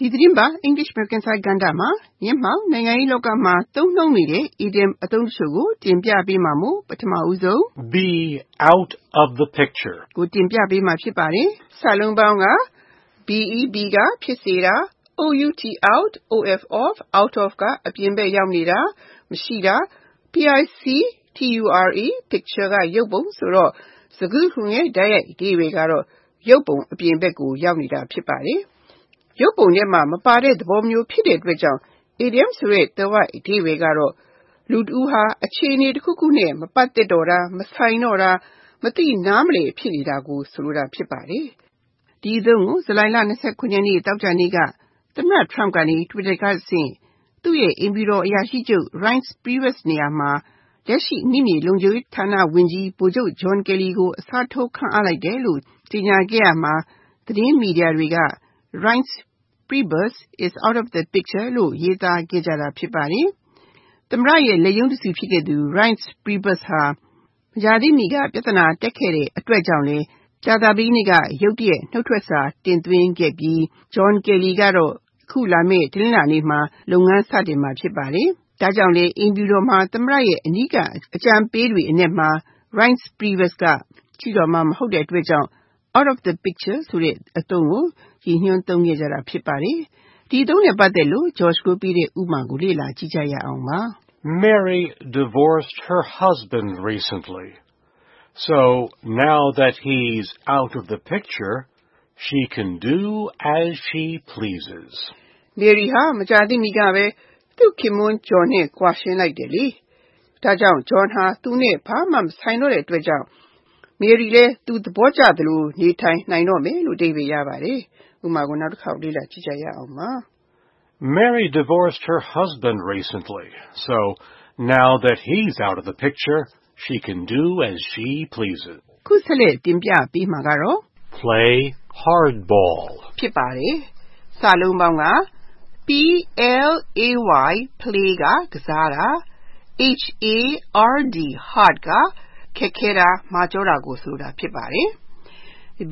သတင်းပါ English American စာကဏ္ဍမှာမြန်မာနိုင်ငံရေးလောကမှာသုံးနှုန်းနေတဲ့ idiom အသုံးတချို့ကိုတင်ပြပေးမှာမို့ပထမဦးဆုံး Be out of the picture ကိုတင်ပြပေးမှာဖြစ်ပါတယ်။စာလုံးပေါင်းက BEB ကဖြစ်စေတာ OUT out, OF off, out of ကအပြင်ဘက်ရောက်နေတာမရှိတာ PICTURE picture ကရုပ်ပုံဆိုတော့စကားခုရဲ့တိုက်ရိုက်အဓိပ္ပာယ်ကတော့ရုပ်ပုံအပြင်ဘက်ကိုရောက်နေတာဖြစ်ပါတယ်။ရုပ်ပုံထဲမှာမပါတဲ့သဘောမျိုးဖြစ်တဲ့အတွက်ကြောင့် idiom ဆိုတဲ့သွယ်ဝိုက်အဓိပ္ပာယ်ကတော့လူတဦးဟာအခြေအနေတစ်ခုခုနဲ့မပတ်သက်တော့တာမဆိုင်တော့တာမသိနားမလည်ဖြစ်နေတာကိုဆိုလိုတာဖြစ်ပါတယ်။ဒီအသုံးကိုဇူလိုင်လ29ရက်နေ့တောက်ကြနေ့ကသမ္မတ Trump ကနေ Twitter ကဆင့်သူ့ရဲ့အိမ်ဖြူတော်အရာရှိချုပ် Reince Priebus နေရာမှာလက်ရှိမိမြေလုံခြုံရေးဌာနဝန်ကြီးဗိုလ်ချုပ် John Kelly ကိုအစားထိုးခန့်အပ်လိုက်တယ်လို့ကြေညာခဲ့ရမှာသတင်းမီဒီယာတွေက Reince Priebus is out of the picture လို့ရေးသားခဲ့ကြတာဖြစ်ပါတယ်။သမ္မတရဲ့လက်ရုံးတစုဖြစ်ခဲ့သူ Reince Priebus ဟာမကြာသေးမီကပြဿနာတက်ခဲ့တဲ့အတွက်ကြောင့်လေကြာသပတေးနေ့ကရုတ်တရက်နှုတ်ထွက်စာတင်သွင်းခဲ့ပြီး John Kelly ကတော့အခုလာမယ့်တနင်္လာနေ့မှာလုပ်ငန်းစတင်မှာဖြစ်ပါတယ်။ဒါကြောင့်လေအိမ်ဖြူတော်မှာသမ္မတရဲ့အနီးကအကြံပေးတွေအနက်မှာ Reince Priebus ကရှိတော်မှာမဟုတ်တဲ့အတွက်ကြောင့် out of the picture ဆိုတဲ့အသုံးကိုရည်ညွှန်းသုံးခဲ့ကြတာဖြစ်ပါတယ်။ဒီအသုံးနဲ့ပတ်သက်လို့ George ကိုပြတဲ့ဥပမာကိုလေ့လာကြည့်ကြရအောင်ပါ။ Mary divorced her husband recently. So now that he's out of the picture, she can do as she pleases. Mary ဟာမကြာသေးမီကပဲသူ့ခင်မွန်း John နဲ့ကွာရှင်းလိုက်တယ်လေ။ဒါကြောင့် John ဟာသူနဲ့ဘာမှမဆိုင်တော့တဲ့အတွက်ကြောင့်Mary လည်းသူသဘောကျသလိုနေထိုင်နိုင်တော့မယ်လို့အဓိပ္ပာယ်ရပါတယ်။ဥပမာကိုနောက်တစ်ခေါက်လေ့လာကြည့်ကြရအောင်ပါ။ Mary divorced her husband recently. So now that he's out of the picture, she can do as she pleases. ခုဆက်လက်တင်ပြပေးမှာကတော့ Play hardball ဖြစ်ပါတယ်။စာလုံးပေါင်းက PLAY play ကစားတာ HARD hard ကခက်ခဲတာမာကြောတာကိုဆိုတာဖြစ်ပါတယ်။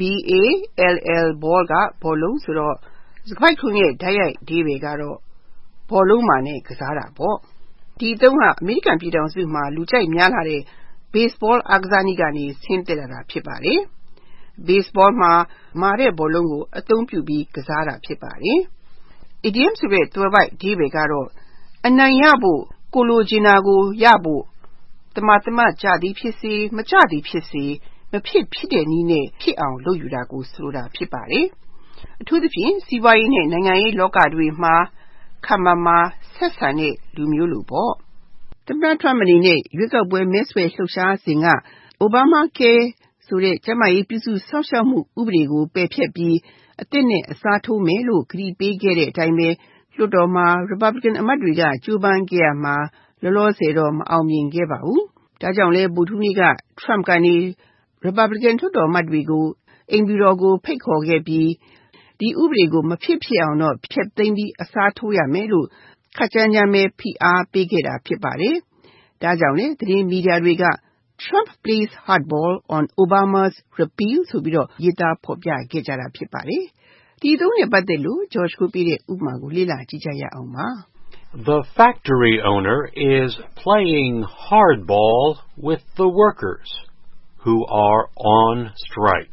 BALL ball ကဘောလုံးဆိုတော့စကားခုရဲ့တိုက်ရိုက်အဓိပ္ပာယ်ကတော့ဘောလုံးမာနဲ့ကစားတာပေါ့။ဒီအသုံးကအမေရိကန်ပြည်ထောင်စုမှာလူကြိုက်များလာတဲ့ baseball အားကစားနည်းကနေဆင်းသက်လာတာဖြစ်ပါတယ်။ baseball မှာမာတဲ့ဘောလုံးကိုအသုံးပြုပြီးကစားတာဖြစ်ပါတယ်။ idiom ဆိုတဲ့သွယ်ဝိုက်အဓိပ္ပာယ်ကတော့အနိုင်ရဖို့ကိုလိုချင်တာကိုရဖို့တမကြသည်ဖြစ်စေမကြသည်ဖြစ်စေမဖြစ်ဖြစ်တဲ့နည်းနဲ့ဖြစ်အောင်လုပ်ယူတာကိုဆိုလိုတာဖြစ်ပါတယ်။အထူးသဖြင့်စီးပွားရေးနဲ့နိုင်ငံရေးလောကတွေမှာခပ်မာမာဆက်ဆံတဲ့လူမျိုးလိုပေါ့။သမ္မတ Trump အနေနဲ့ရွေးကောက်ပွဲမဲဆွယ်လှုပ်ရှားစဉ်က Obamacare ဆိုတဲ့ကျန်းမာရေးပြုစုစောင့်ရှောက်မှုဥပဒေကိုပယ်ဖျက်ပြီးအသစ်နဲ့အစားထိုးမယ်လို့ကတိပေးခဲ့တဲ့အတိုင်းပဲလွှတ်တော်မှာ Republican အမတ်တွေကကြိုးပမ်းခဲ့ရမှာလောလောဆယ်တော့မအောင်မြင်ခဲ့ပါဘူး။ဒါကြောင့်လဲဗုဒ္ဓဟူးနေ့က Trump ကနေ Republican လွှတ်တော်အမတ်တွေကိုအိမ်ဖြူတော်ကိုဖိတ်ခေါ်ခဲ့ပြီးဒီဥပဒေကိုမဖြစ်အောင်တော့ဖျက်သိမ်းပြီးအစားထိုးရမယ်လို့ခပ်ကြမ်းကြမ်းပဲဖိအားပေးခဲ့တာဖြစ်ပါတယ်။ဒါကြောင့်လဲသတင်းမီဒီယာတွေက Trump plays hardball on Obama's repeal ဆိုပြီးတော့ရေးသားဖော်ပြခဲ့ကြတာဖြစ်ပါတယ်။ဒီအသုံးနဲ့ပတ်သက်လို့ George ကိုပြတဲ့ဥပမာကိုလေ့လာကြည့်ကြရအောင်ပါ။ The factory owner is playing hardball with the workers who are on strike.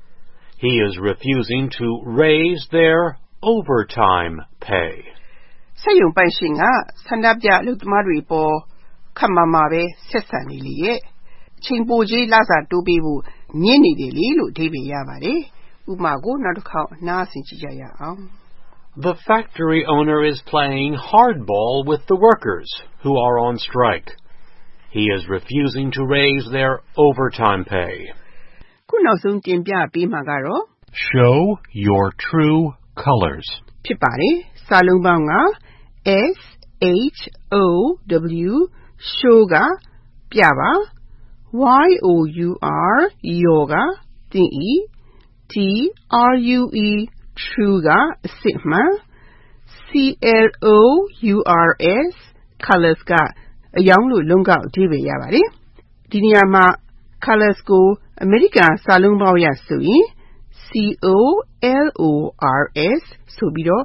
He is refusing to raise their overtime pay. စက်ရုံပိုင်ရှင်ကဆန္ဒပြအလုပ်သမားတွေပေါ်ခပ်မာမာပဲဆက်ဆံနေလေရဲ့အချိန်ပိုကြီးလစာတိုးပေးဖို့ညှင်းနေတယ်လေလို့အဓိပ္ပာယ်ရပါတယ်။ဥပမာကိုနောက်တစ်ခေါက်နားဆင်ကြည့်ကြရအောင်။ The factory owner is playing hardball with the workers who are on strike. He is refusing to raise their overtime pay. ခုနောက်ဆုံးတင်ပြပေးမှာကတော့ Show your true colors ဖြစ်ပါတယ်။စာလုံးပေါင်းက SHOW show ကပြပါYOUR your ကတင်ဤTRUE true ကအစစ်မှန်CLOURS colors ကအရောင်လို့လုံးကောက်အဓိပ္ပာယ်ရပါတယ်။ဒီနေရာမှာ colors ကိုအမေရိကန်စာလုံးပေါင်းရဆိုရင်COLORS ဆိုပြီးတော့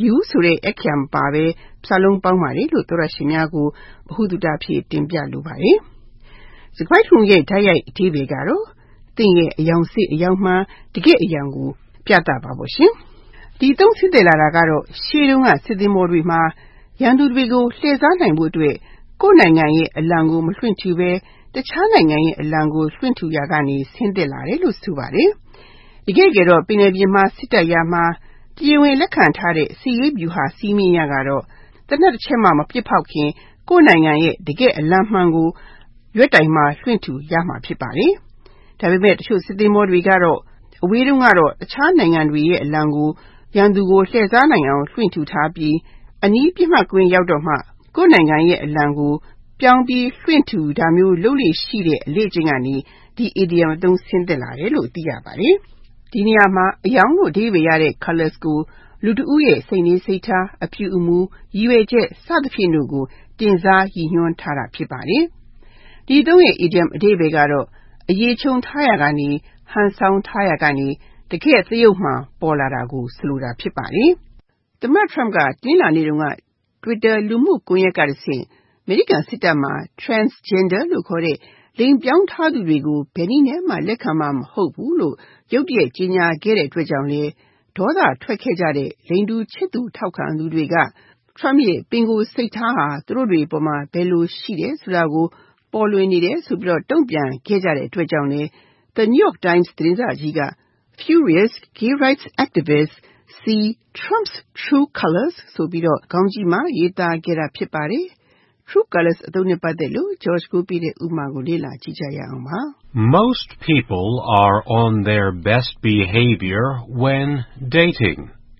you ဆိုတဲ့အခရာမပါဘဲစာလုံးပေါင်းပါတယ်လို့သောရရှင်များကိုဗဟုသုတဖြစ်တင်ပြလိုပါတယ်။စကားထုံရဲ့ဓာတ်ရိုက်အဓိပ္ပာယ်ကတော့သင်ရဲ့အယောင်စစ်အယောင်မှန်တကယ့်အယောင်ကိုပြသပါပေါ့ရှင်။ဒီသုံးဆင့်တယ်လာတာကတော့ရှေးတုန်းကစစ်သင်္ဘောတွေမှာရန်သူတွေကိုလှည့်စားနိုင်ဖို့အတွက်ကိုယ်နိုင်ငံရဲ့အလံကိုမလွှင့်ထူဘဲတခြားနိုင်ငံရဲ့အလံကိုလွှင့်ထူရာကနေဆင်းသက်လာတယ်လို့ဆိုပါတယ်။တကယ်တော့ပင်လယ်ပြင်မှာစစ်တပ်ရမှာတရားဝင်လက်ခံထားတဲ့စီရေးဗျူဟာစီးမင်းရကတော့တနက်တစ်ချက်မှမပြစ်ဖောက်ခင်ကိုယ်နိုင်ငံရဲ့တကယ်အလံမှန်ကိုရွက်တိုင်မှာလွှင့်ထူရမှာဖြစ်ပါတယ်။ဒါပေမဲ့တချို့စစ်သင်္ဘောတွေကတော့အဝေးတုန်းကတော့တခြားနိုင်ငံတွေရဲ့အလံကိုရန်သူကိုလှည့်စားနိုင်အောင်လွှင့်ထူထားပြီးအနီးပြစ်မှတ်ကွင်းရောက်တော့မှကိုယ်နိုင်ငံရဲ့အလံကိုပြောင်းပြီးလွှင့်ထူတာမျိုးလုပ်လေရှိတဲ့အလေ့အကျင့်ကနေဒီ idiom အသုံးဆင်းသက်လာတယ်လို့သိရပါတယ်။ဒီနေရာမှာအယောင်လို့အဓိပ္ပာယ်ရတဲ့ colors ကိုလူတဦးရဲ့စိတ်နေစိတ်ထားအပြုအမူရည်ရွယ်ချက်စသဖြင့်တို့ကိုတင်စားရည်ညွှန်းထားတာဖြစ်ပါတယ်။ဒီသုံးရဲ့ idiom အဓိပ္ပာယ်ကတော့အရေးချုံထားရကနေဟန်ဆောင်ထားရကနေတကယ်သရုပ်မှပေါ်လာတာကိုဆိုလိုတာဖြစ်ပါတယ်။သမ္မတ Trump ကတင်းလာနေတုန်းက Twitter လူမှုကွန်ရက်ကတဆင့်အမေရိကန်စစ်တပ်မှာ transgender လို့ခေါ်တဲ့လိင်ပြောင်းထားသူတွေကိုဘယ်နည်းနဲ့မှလက်ခံမှာမဟုတ်ဘူးလို့ရုတ်တရက်ကြေညာခဲ့တဲ့အတွက်ကြောင့်လေဒေါသထွက်ခဲ့ကြတဲ့လိင်တူချစ်သူထောက်ခံသူတွေက Trump ရဲ့ပင်ကိုယ်စိတ်ထားဟာသူတို့တွေပေါ်မှာဘယ်လိုရှိတယ်ဆိုတာကိုပေါ်လွင်နေတယ်ဆိုပြီးတော့တုံ့ပြန်ခဲ့ကြတဲ့အတွက်ကြောင့်လေ The New York Times သတင်းစာကြီးက Furious Gay Rights Activists See Trump's True Colors ဆိုပြီးတော့ခေါင်းကြီးမှာရေးသားခဲ့တာဖြစ်ပါတယ်။ True Colors အသုံးနဲ့ပတ်သက်လို့ George ကိုပြတဲ့ဥပမာကိုလေ့လာကြည့်ကြရအောင်ပါ။ Most people are on their best behavior when dating.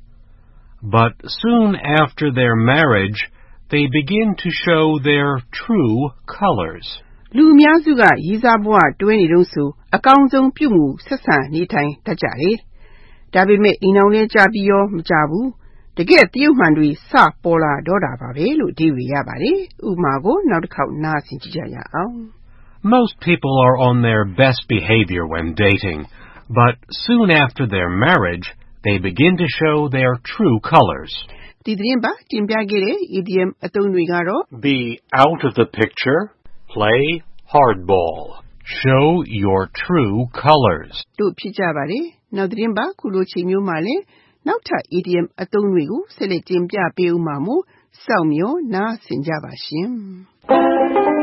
But soon after their marriage, they begin to show their true colors. လူအများစုကရည်စားဘဝတွဲနေတုန်းဆိုအကောင်းဆုံးပြုမှုဆက်ဆံနေထိုင်တတ်ကြတယ်။ဒါပေမဲ့အိမ်အောင်လဲကြပြီးရောမကြဘူး။တကယ်တရုပ်မှန်တွေစပေါ်လာတော့တာပါပဲလို့အဓိပ္ပာယ်ရပါတယ်။ဥပမာကိုနောက်တစ်ခေါက်နားဆင်ကြည့်ကြရအောင်။ Most people are on their best behavior when dating, but soon after their marriage, they begin to show their true colors. ဒီသတင်းပါတင်ပြခဲ့တဲ့ idiom အသုံးတွေကတော့ Be out of the picture, play hardball, show your true colors. တို့ဖြစ်ကြပါတယ်။နောက်သတင်းပါခုလိုချိန်မျိုးမှာလည်းနောက်ထပ် idiom အသုံးတွေကိုဆက်လက်တင်ပြပေးဦးမှာမို့စောင့်မျှော်နားဆင်ကြပါရှင်။